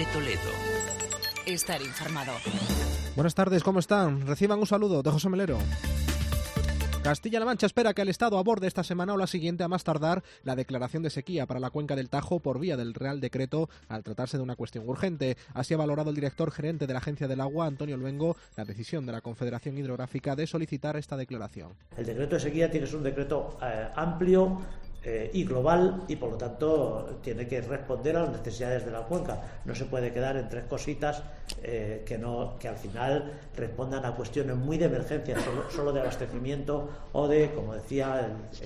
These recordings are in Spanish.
de Toledo. Estar informado. Buenas tardes, ¿cómo están? Reciban un saludo de José Melero. Castilla-La Mancha espera que el Estado aborde esta semana o la siguiente, a más tardar, la declaración de sequía para la cuenca del Tajo por vía del Real Decreto, al tratarse de una cuestión urgente. Así ha valorado el director gerente de la Agencia del Agua, Antonio Luengo, la decisión de la Confederación Hidrográfica de solicitar esta declaración. El decreto de sequía tiene que ser un decreto amplio y global, y por lo tanto tiene que responder a las necesidades de la cuenca. No se puede quedar en tres cositas que al final respondan a cuestiones muy de emergencia, solo de abastecimiento o de, como decía,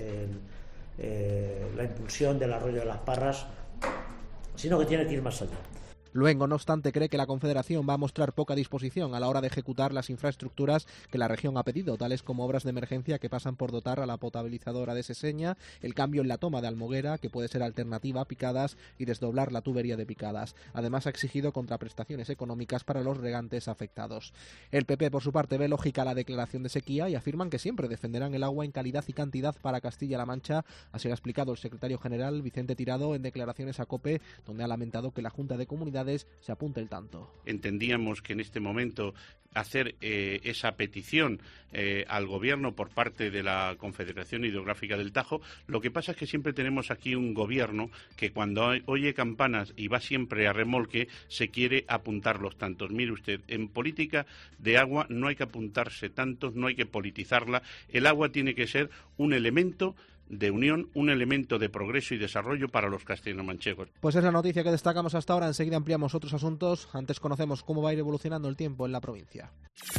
la impulsión del arroyo de las Parras, sino que tiene que ir más allá. Luengo, no obstante, cree que la Confederación va a mostrar poca disposición a la hora de ejecutar las infraestructuras que la región ha pedido, tales como obras de emergencia que pasan por dotar a la potabilizadora de Seseña, el cambio en la toma de Almoguera, que puede ser alternativa a Picadas, y desdoblar la tubería de Picadas. Además, ha exigido contraprestaciones económicas para los regantes afectados. El PP, por su parte, ve lógica la declaración de sequía y afirman que siempre defenderán el agua en calidad y cantidad para Castilla-La Mancha. Así lo ha explicado el secretario general Vicente Tirado en declaraciones a COPE, donde ha lamentado que la Junta de Comunidades se apunte el tanto. Entendíamos que en este momento hacer esa petición al Gobierno por parte de la Confederación Hidrográfica del Tajo. Lo que pasa es que siempre tenemos aquí un Gobierno que cuando oye campanas y va siempre a remolque, se quiere apuntar los tantos. Mire usted, en política de agua no hay que apuntarse tantos, no hay que politizarla. El agua tiene que ser un elemento de unión, un elemento de progreso y desarrollo para los castellanomanchegos. Pues es la noticia que destacamos hasta ahora. Enseguida ampliamos otros asuntos. Antes conocemos cómo va a ir evolucionando el tiempo en la provincia.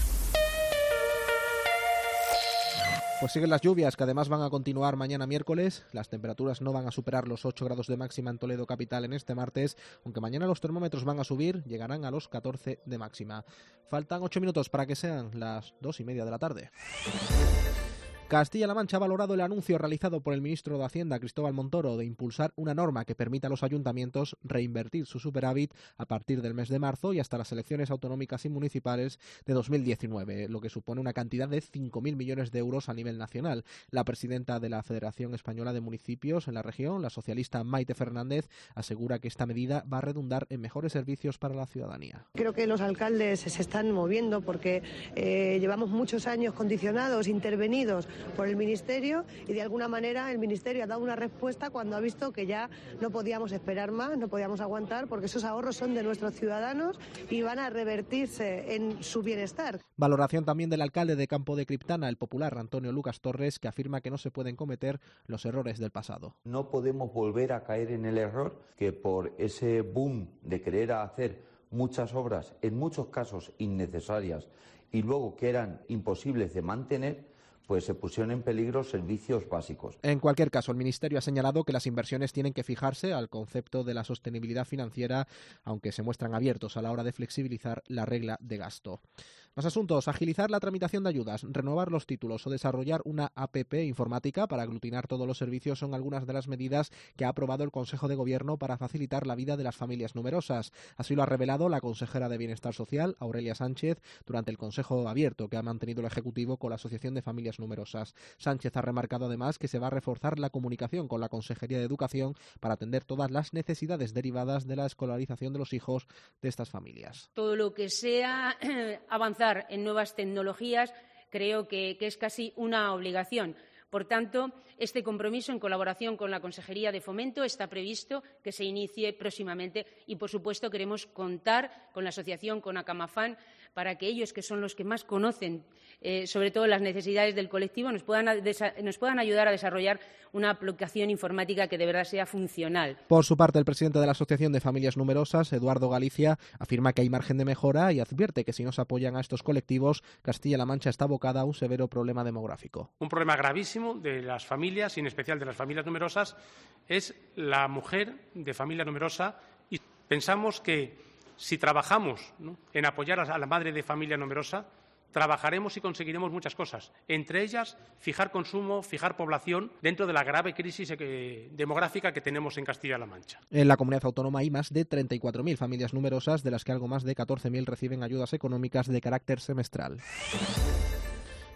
Pues siguen las lluvias, que además van a continuar mañana miércoles. Las temperaturas no van a superar los 8 grados de máxima en Toledo capital en este martes, aunque mañana los termómetros van a subir, llegarán a los 14 de máxima. Faltan 8 minutos para que sean las 2:30 de la tarde. Castilla-La Mancha ha valorado el anuncio realizado por el ministro de Hacienda, Cristóbal Montoro, de impulsar una norma que permita a los ayuntamientos reinvertir su superávit a partir del mes de marzo y hasta las elecciones autonómicas y municipales de 2019, lo que supone una cantidad de 5.000 millones de euros a nivel nacional. La presidenta de la Federación Española de Municipios en la región, la socialista Maite Fernández, asegura que esta medida va a redundar en mejores servicios para la ciudadanía. Creo que los alcaldes se están moviendo porque llevamos muchos años condicionados, intervenidos por el Ministerio, y de alguna manera el Ministerio ha dado una respuesta cuando ha visto que ya no podíamos esperar más, no podíamos aguantar, porque esos ahorros son de nuestros ciudadanos y van a revertirse en su bienestar. Valoración también del alcalde de Campo de Criptana, el popular Antonio Lucas Torres, que afirma que no se pueden cometer los errores del pasado. No podemos volver a caer en el error que por ese boom de querer hacer muchas obras, en muchos casos innecesarias, y luego que eran imposibles de mantener, pues se pusieron en peligro servicios básicos. En cualquier caso, el Ministerio ha señalado que las inversiones tienen que fijarse al concepto de la sostenibilidad financiera, aunque se muestran abiertos a la hora de flexibilizar la regla de gasto. Más asuntos: agilizar la tramitación de ayudas, renovar los títulos o desarrollar una APP informática para aglutinar todos los servicios son algunas de las medidas que ha aprobado el Consejo de Gobierno para facilitar la vida de las familias numerosas. Así lo ha revelado la consejera de Bienestar Social, Aurelia Sánchez, durante el Consejo Abierto que ha mantenido el Ejecutivo con la Asociación de Familias Numerosas. Sánchez ha remarcado además que se va a reforzar la comunicación con la Consejería de Educación para atender todas las necesidades derivadas de la escolarización de los hijos de estas familias. Todo lo que sea avanzar en nuevas tecnologías creo que es casi una obligación. Por tanto, este compromiso, en colaboración con la Consejería de Fomento, está previsto que se inicie próximamente y, por supuesto, queremos contar con la asociación, con Acamafan, para que ellos, que son los que más conocen, sobre todo las necesidades del colectivo, nos puedan ayudar a desarrollar una aplicación informática que de verdad sea funcional. Por su parte, el presidente de la Asociación de Familias Numerosas, Eduardo Galicia, afirma que hay margen de mejora y advierte que si no se apoyan a estos colectivos, Castilla-La Mancha está abocada a un severo problema demográfico. Un problema gravísimo de las familias, y en especial de las familias numerosas, es la mujer de familia numerosa, y pensamos que si trabajamos, ¿no?, en apoyar a la madre de familia numerosa, trabajaremos y conseguiremos muchas cosas, entre ellas fijar consumo, fijar población dentro de la grave crisis demográfica que tenemos en Castilla-La Mancha. En la comunidad autónoma hay más de 34.000 familias numerosas, de las que algo más de 14.000 reciben ayudas económicas de carácter semestral.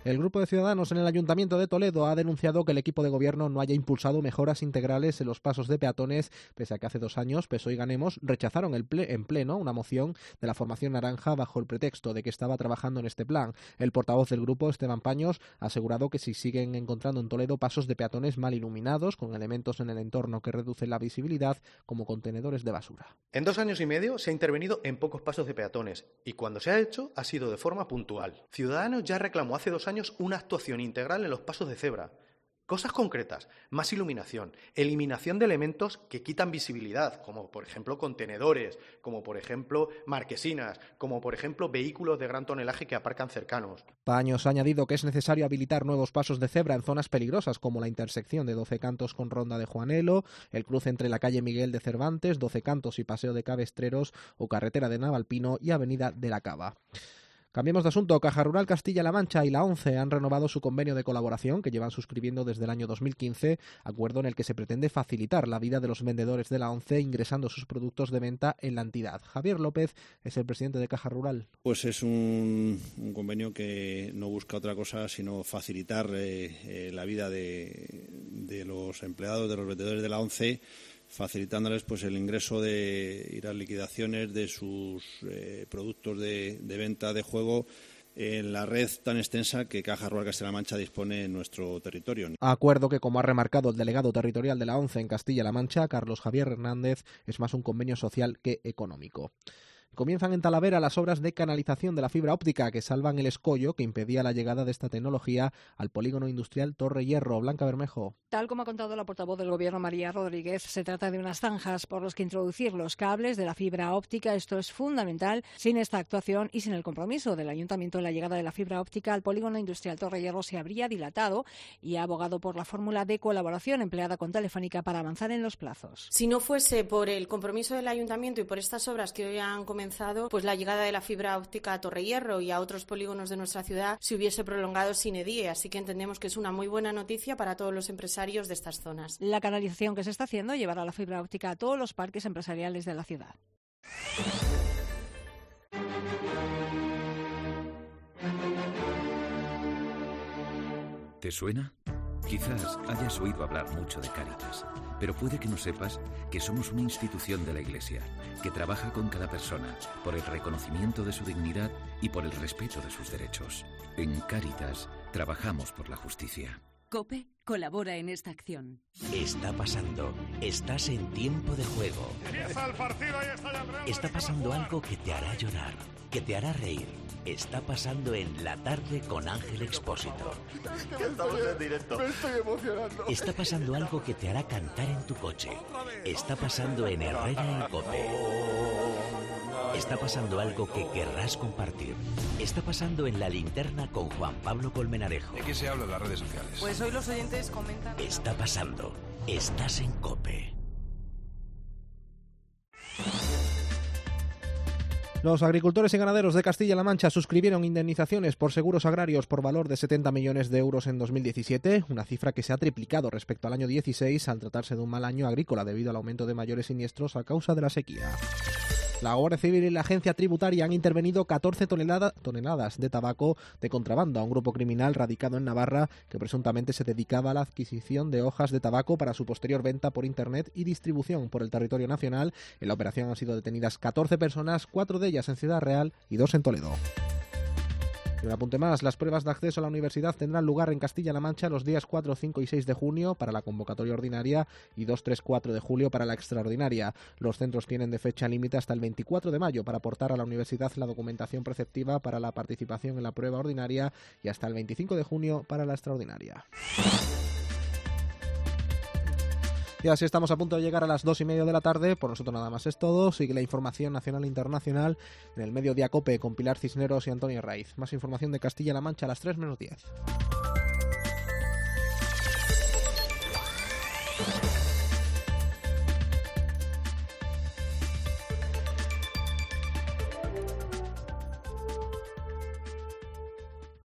El grupo de Ciudadanos en el Ayuntamiento de Toledo ha denunciado que el equipo de gobierno no haya impulsado mejoras integrales en los pasos de peatones, pese a que hace 2 años PSOE y Ganemos rechazaron en pleno una moción de la formación naranja bajo el pretexto de que estaba trabajando en este plan. El portavoz del grupo, Esteban Paños, ha asegurado que si siguen encontrando en Toledo pasos de peatones mal iluminados, con elementos en el entorno que reducen la visibilidad, como contenedores de basura. En 2 años y medio se ha intervenido en pocos pasos de peatones y cuando se ha hecho ha sido de forma puntual. Ciudadanos ya reclamó hace 2 años una actuación integral en los pasos de cebra. Cosas concretas, más iluminación, eliminación de elementos que quitan visibilidad, como por ejemplo contenedores, como por ejemplo marquesinas, como por ejemplo vehículos de gran tonelaje que aparcan cercanos. Paños ha añadido que es necesario habilitar nuevos pasos de cebra en zonas peligrosas como la intersección de 12 Cantos con Ronda de Juanelo, el cruce entre la calle Miguel de Cervantes, 12 Cantos y Paseo de Cabestreros o carretera de Navalpino y avenida de la Cava. Cambiemos de asunto. Caja Rural Castilla-La Mancha y la ONCE han renovado su convenio de colaboración que llevan suscribiendo desde el año 2015, acuerdo en el que se pretende facilitar la vida de los vendedores de la ONCE ingresando sus productos de venta en la entidad. Javier López es el presidente de Caja Rural. Pues es un convenio que no busca otra cosa sino facilitar la vida de los empleados, de los vendedores de la ONCE, facilitándoles pues el ingreso y las liquidaciones de sus productos de venta de juego en la red tan extensa que Caja Rural Castilla-La Mancha dispone en nuestro territorio. Acuerdo que, como ha remarcado el delegado territorial de la ONCE en Castilla-La Mancha, Carlos Javier Hernández, es más un convenio social que económico. Comienzan en Talavera las obras de canalización de la fibra óptica que salvan el escollo que impedía la llegada de esta tecnología al polígono industrial Torre Hierro. Blanca Bermejo. Tal como ha contado la portavoz del Gobierno, María Rodríguez, se trata de unas zanjas por las que introducir los cables de la fibra óptica. Esto es fundamental. Sin esta actuación y sin el compromiso del Ayuntamiento, la llegada de la fibra óptica al polígono industrial Torre Hierro se habría dilatado, y ha abogado por la fórmula de colaboración empleada con Telefónica para avanzar en los plazos. Si no fuese por el compromiso del Ayuntamiento y por estas obras que hoy han comenzado, pues la llegada de la fibra óptica a Torre Hierro y a otros polígonos de nuestra ciudad se hubiese prolongado sine die, así que entendemos que es una muy buena noticia para todos los empresarios de estas zonas. La canalización que se está haciendo llevará la fibra óptica a todos los parques empresariales de la ciudad. ¿Te suena? Quizás hayas oído hablar mucho de Cáritas, pero puede que no sepas que somos una institución de la Iglesia que trabaja con cada persona por el reconocimiento de su dignidad y por el respeto de sus derechos. En Cáritas trabajamos por la justicia. COPE colabora en esta acción. Está pasando. Estás en tiempo de juego. Empieza el partido y está ya el Real. Está pasando algo que te hará llorar, que te hará reír. Está pasando en La Tarde con Ángel Expósito. Que estamos en directo. Me estoy emocionando. Está pasando algo que te hará cantar en tu coche. Está pasando en Herrera en COPE. Está pasando algo que querrás compartir. Está pasando en La Linterna con Juan Pablo Colmenarejo. ¿De qué se habla en las redes sociales? Pues hoy los oyentes comentan... Está pasando. Estás en COPE. Los agricultores y ganaderos de Castilla-La Mancha suscribieron indemnizaciones por seguros agrarios por valor de 70 millones de euros en 2017, una cifra que se ha triplicado respecto al año 16 al tratarse de un mal año agrícola debido al aumento de mayores siniestros a causa de la sequía. La Guardia Civil y la Agencia Tributaria han intervenido 14 toneladas de tabaco de contrabando a un grupo criminal radicado en Navarra que presuntamente se dedicaba a la adquisición de hojas de tabaco para su posterior venta por Internet y distribución por el territorio nacional. En la operación han sido detenidas 14 personas, 4 de ellas en Ciudad Real y 2 en Toledo. Y un apunte más, las pruebas de acceso a la universidad tendrán lugar en Castilla-La Mancha los días 4, 5 y 6 de junio para la convocatoria ordinaria y 2, 3, 4 de julio para la extraordinaria. Los centros tienen de fecha límite hasta el 24 de mayo para aportar a la universidad la documentación preceptiva para la participación en la prueba ordinaria y hasta el 25 de junio para la extraordinaria. Y así estamos a punto de llegar a las 2:30 de la tarde. Por nosotros nada más es todo. Sigue la información nacional e internacional en el Mediodía COPE con Pilar Cisneros y Antonio Raiz. Más información de Castilla-La Mancha a las 3 menos 10.